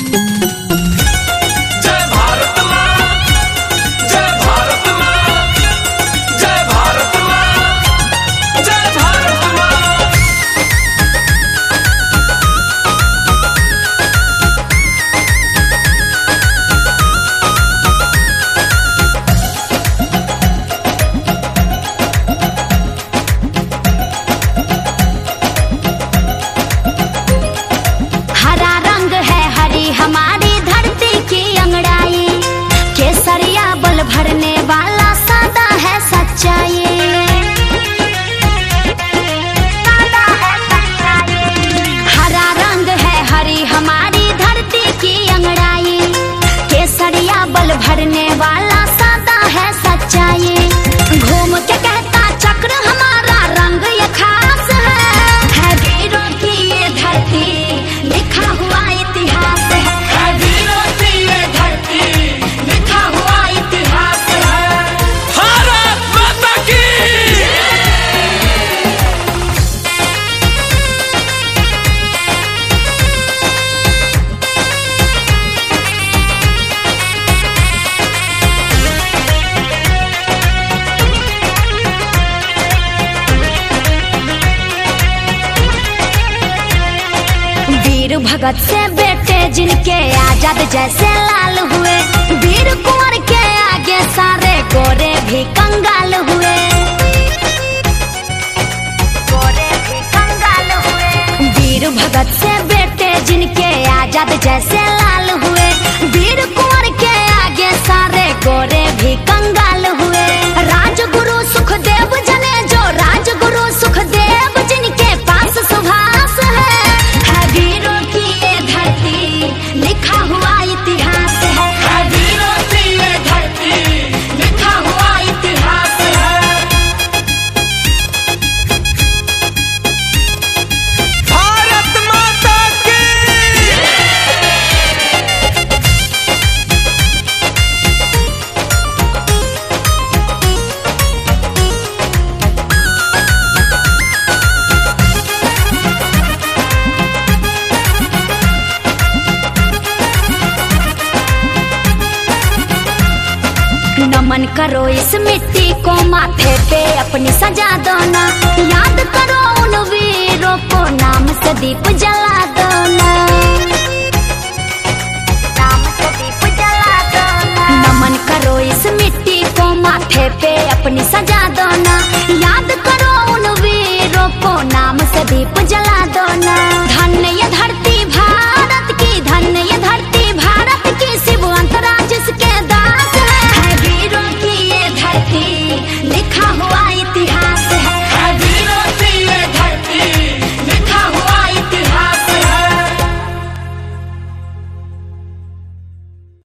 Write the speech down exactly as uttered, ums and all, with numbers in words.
भरने वाला सादा है सच्चाई। घूम के कहता चक्र हमारा रंग ये खास है, है वीरों की ये धरती लिखा हुआ इतिहास है, है वीरों की ये धरती लिखा हुआ इतिहास है। भारत माता की भगत से बेटे जिनके आजाद जैसे लाल हुए, वीर कुंवर के आगे सारे गोरे भी कंगाल हुए, गोरे भी कंगाल हुए। वीर भगत से बेटे जिनके आजाद जैसे लाल हुए, वीर कुंवर के आगे सारे गोरे भी कंगाल हुए। राजगुरु सुखदेव जने जो राजगुरु सुखदेव जिनके पास सुभाष है, है वीरों लिखा हुआ इतिहास है, है वीरों की ये धरती लिखा हुआ इतिहास है। भारत माता की नमन करो इस मिट्टी को माथे पे अपनी सजा दो ना, याद करो उन वीरों को नाम से दीप जला दो ना।